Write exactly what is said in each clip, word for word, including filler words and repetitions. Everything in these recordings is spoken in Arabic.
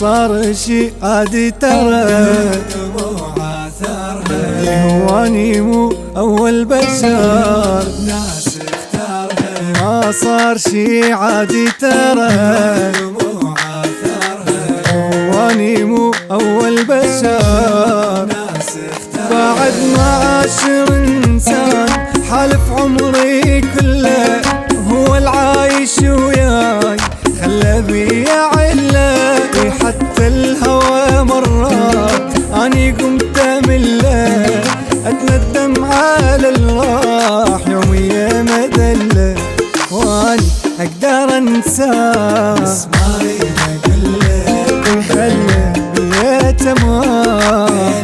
صار شي عادي ترى هواني مو أول بشر ناس اختارها ما صار شي عادي ترى هواني مو أول بشر بعد ما عاشر إنسان حالف عمري كله هو العايش وياي خلى بي عله حتى الهوى مرات اني قمت امله اتندم على الراح يومي مدله واني اقدر انساه بس ما اريد اقله خلى بي تمام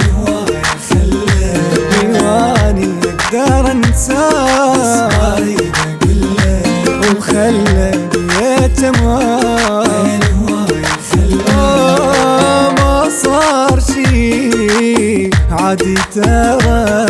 واني اقدر انساه بس ما اريد اقله وخلى بي تمام ما صار شي عادي ترى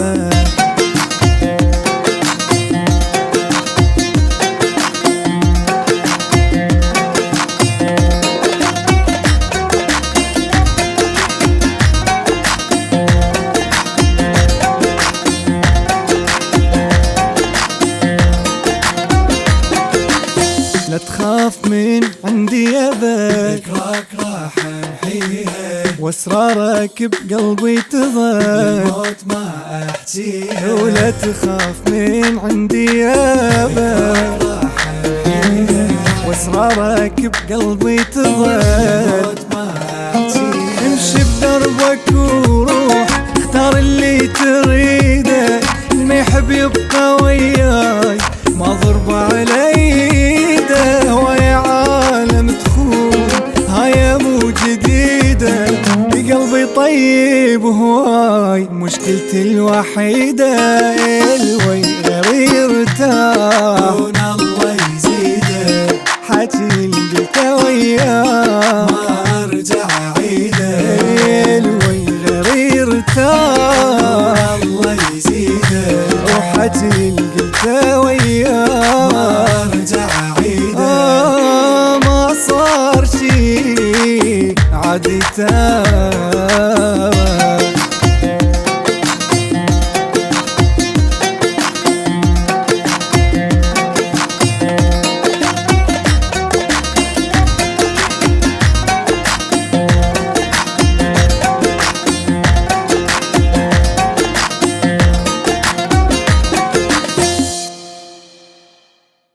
لا تخاف من عندي ابد ذكراك راح امحيها واسرارك بقلبي تظل الموت ما احجيها ولا تخاف من عندي ابد راح امحيها واسرارك بقلبي تظل الموت ما احجيها امشي بدربك وروح اختار اللي تريده اللي يحب يبقى وياي ما ضرب على ايده ويا عالم تخون هاي مو جديده قلبي طيب هواي مشكلتي الوحيده الوي غير يرتاح دون الله يزيده حكي اللي قلته وياه ما ارجع اعيده الوي غير يرتاح